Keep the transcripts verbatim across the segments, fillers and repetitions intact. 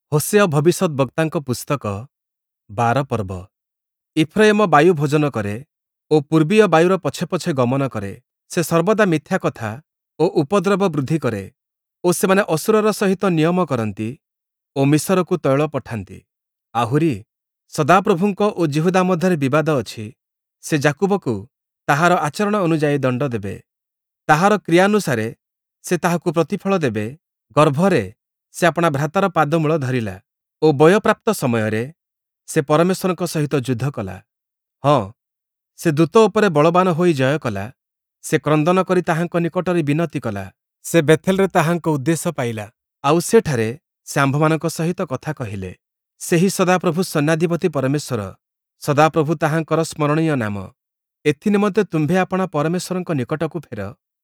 Hoshea ଭବିଷ୍ୟତ ବକ୍ତାଙ୍କ ପୁସ୍ତକ ବାର ପର୍ବ। ଇଫ୍ରାଇମ ବାୟୁ ଭୋଜନ କରେ ଓ ପୂର୍ବୀୟ ବାୟୁର ପଛେ ପଛେ ଗମନ କରେ। ସେ ସର୍ବଦା ମିଥ୍ୟା କଥା ଓ ଉପଦ୍ରବ ବୃଦ୍ଧି କରେ ଓ ସେମାନେ ଅସୁରର ସହିତ ନିୟମ କରନ୍ତି ଓ ମିଶରକୁ ତୈଳ ପଠାନ୍ତି। ଆହୁରି ସଦାପ୍ରଭୁଙ୍କ ଓ ଯିହୁଦା ମଧ୍ୟରେ ବିବାଦ ଅଛି। ସେ ଯାକୁବକୁ ତାହାର ଆଚରଣ ଅନୁଯାୟୀ ଦଣ୍ଡ ଦେବେ। ତାହାର କ୍ରିୟାନୁସାରେ ସେ ତାହାକୁ ପ୍ରତିଫଳ ଦେବେ। ଗର୍ଭରେ ସେ ଆପଣା ଭ୍ରାତାର ପାଦମୂଳ ଧରିଲା ଓ ବୟଃପ୍ରାପ୍ତ ସମୟରେ ସେ ପରମେଶ୍ୱରଙ୍କ ସହିତ ଯୁଦ୍ଧ କଲା। ହଁ, ସେ ଦୂତ ଉପରେ ବଳବାନ ହୋଇ ଜୟ କଲା। ସେ କ୍ରନ୍ଦନ କରି ତାହାଙ୍କ ନିକଟରେ ବିନତି କଲା। ସେ ବେଥେଲରେ ତାହାଙ୍କ ଉଦ୍ଦେଶ୍ୟ ପାଇଲା। ଆଉ ସେଠାରେ ସେ ଆମ୍ଭମାନଙ୍କ ସହିତ କଥା କହିଲେ। ସେହି ସଦାପ୍ରଭୁ ସୈନ୍ୟାଧିପତି ପରମେଶ୍ୱର, ସଦାପ୍ରଭୁ ତାହାଙ୍କର ସ୍ମରଣୀୟ ନାମ। ଏଥିନିମନ୍ତେ ତୁମ୍ଭେ ଆପଣା ପରମେଶ୍ୱରଙ୍କ ନିକଟକୁ ଫେର।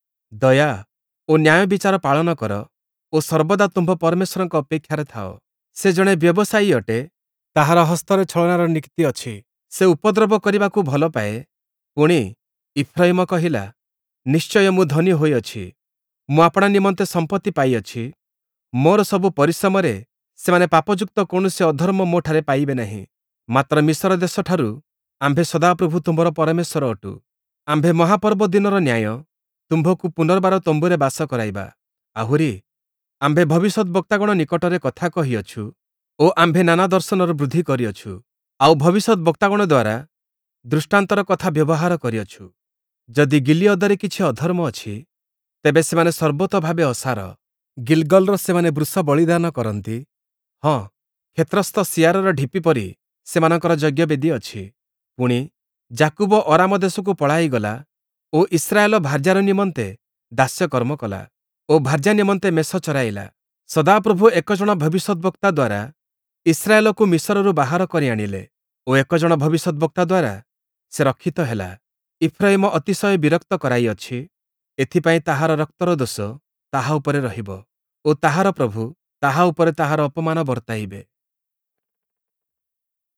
ଦୟା ଓ ନ୍ୟାୟ ବିଚାର ପାଳନ କର ଓ ସର୍ବଦା ତୁମ୍ଭ ପରମେଶ୍ୱରଙ୍କ ଅପେକ୍ଷାରେ ଥାଅ। ସେ ଜଣେ ବ୍ୟବସାୟୀ ଅଟେ, ତାହାର ହସ୍ତରେ ଛଳନାର ନିକ୍ତି ଅଛି। ସେ ଉପଦ୍ରବ କରିବାକୁ ଭଲ ପାଏ। ପୁଣି ଇଫ୍ରାଇମ କହିଲା, ନିଶ୍ଚୟ ମୁଁ ଧନୀ ହୋଇଅଛି, ମୁଁ ଆପଣା ନିମନ୍ତେ ସମ୍ପତ୍ତି ପାଇଅଛି। ମୋର ସବୁ ପରିଶ୍ରମରେ ସେମାନେ ପାପଯୁକ୍ତ କୌଣସି ଅଧର୍ମ ମୋ ଠାରେ ପାଇବେ ନାହିଁ। ମାତ୍ର ମିଶର ଦେଶଠାରୁ ଆମ୍ଭେ ସଦାପ୍ରଭୁ ତୁମ୍ଭର ପରମେଶ୍ୱର ଅଟୁ। ଆମ୍ଭେ ମହାପର୍ବ ଦିନର ନ୍ୟାୟ ତୁମ୍ଭକୁ ପୁନର୍ବାର ତମ୍ବୁରେ ବାସ କରାଇବା। ଆହୁରି ଆମ୍ଭେ ଭବିଷ୍ୟତ ବକ୍ତାଗଣ ନିକଟରେ କଥା କହିଅଛୁ ଓ ଆମ୍ଭେ ନାନା ଦର୍ଶନର ବୃଦ୍ଧି କରିଅଛୁ। ଆଉ ଭବିଷ୍ୟତ ବକ୍ତାଗଣ ଦ୍ୱାରା ଦୃଷ୍ଟାନ୍ତର କଥା ବ୍ୟବହାର କରିଅଛୁ। ଯଦି ଗିଲିୟଦରେ କିଛି ଅଧର୍ମ ଅଛି, ତେବେ ସେମାନେ ସର୍ବୋତ ଭାବେ ଅସାର। ଗିଲଗଲର ସେମାନେ ବୃଷ ବଳିଦାନ କରନ୍ତି। ହଁ, କ୍ଷେତ୍ରସ୍ଥ ସିଆରର ଢିପି ପରି ସେମାନଙ୍କର ଯଜ୍ଞବେଦୀ ଅଛି। ପୁଣି ଯାକୁବ ଅରାମ ଦେଶକୁ ପଳାଇଗଲା ଓ ଇସ୍ରାଏଲ ଭାର୍ଯ୍ୟାର ନିମନ୍ତେ ଦାସ୍ୟକର୍ମ କଲା ଓ ଭାର୍ଯ୍ୟା ନିମନ୍ତେ ମେଷ ଚରାଇଲା। ସଦାପ୍ରଭୁ ଏକଜଣ ଭବିଷ୍ୟତ ବକ୍ତା ଦ୍ୱାରା ଇସ୍ରାଏଲକୁ ମିଶରରୁ ବାହାର କରି ଆଣିଲେ ଓ ଏକଜଣ ଭବିଷ୍ୟତ ବକ୍ତା ଦ୍ୱାରା ସେ ରକ୍ଷିତ ହେଲା। ଇଫ୍ରାଇମ ଅତିଶୟ ବିରକ୍ତ କରାଇଅଛି, ଏଥିପାଇଁ ତାହାର ରକ୍ତର ଦୋଷ ତାହା ଉପରେ ରହିବ ଓ ତାହାର ପ୍ରଭୁ ତାହା ଉପରେ ତାହାର ଅପମାନ ବର୍ତ୍ତାଇବେ।